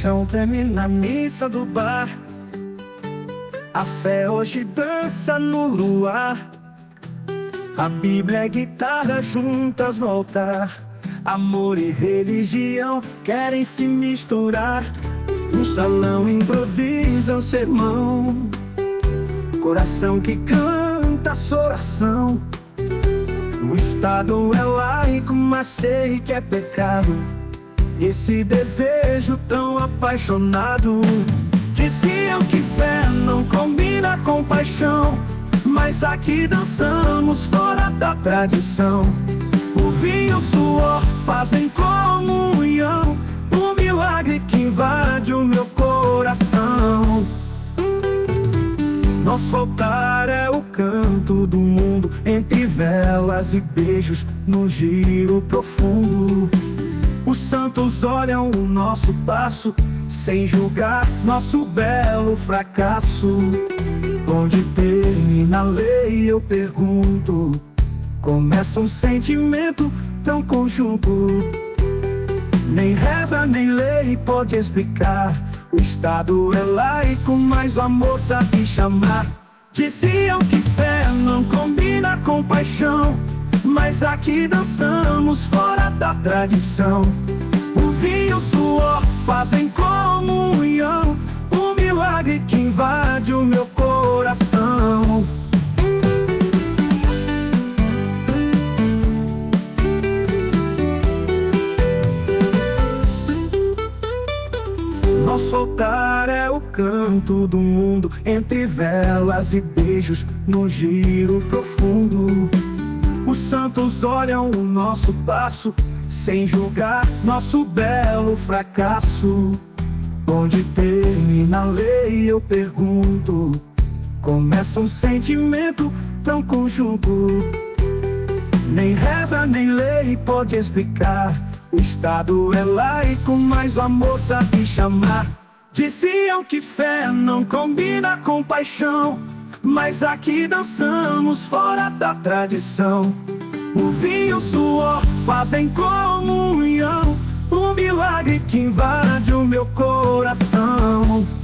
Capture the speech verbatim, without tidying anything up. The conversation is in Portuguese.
paixão treme na missa do bar. A fé hoje dança no luar. A Bíblia e guitarra juntas no altar. Amor e religião querem se misturar. No salão improvisa um sermão, coração que canta sua oração. O Estado é laico, mas sei que é pecado esse desejo tão apaixonado. Diziam que fé não combina com paixão, mas aqui dançamos fora da tradição. O vinho e o suor fazem comunhão, um milagre que invade o meu coração. Nosso altar é o canto do mundo, entre velas e beijos, no giro profundo. Os santos olham o nosso passo, sem julgar nosso belo fracasso. Onde termina a lei, eu pergunto, começa um sentimento tão conjunto. Nem reza, nem lei pode explicar. O Estado é laico, mas o amor sabe chamar. Diziam que fé não combina com paixão, mas aqui dançamos fora da tradição. O vinho e o suor fazem comunhão, um milagre que invade o meu coração. Nosso altar é o canto do mundo, entre velas e beijos, no giro profundo. Os santos olham o nosso passo, sem julgar nosso belo fracasso. Onde termina a lei, eu pergunto, começa um sentimento tão conjunto. Nem reza, nem lei pode explicar. O Estado é laico, mas o amor sabe chamar. Diziam que fé não combina com paixão, mas aqui dançamos fora da tradição. O vinho e o suor fazem comunhão, um milagre que invade o meu coração.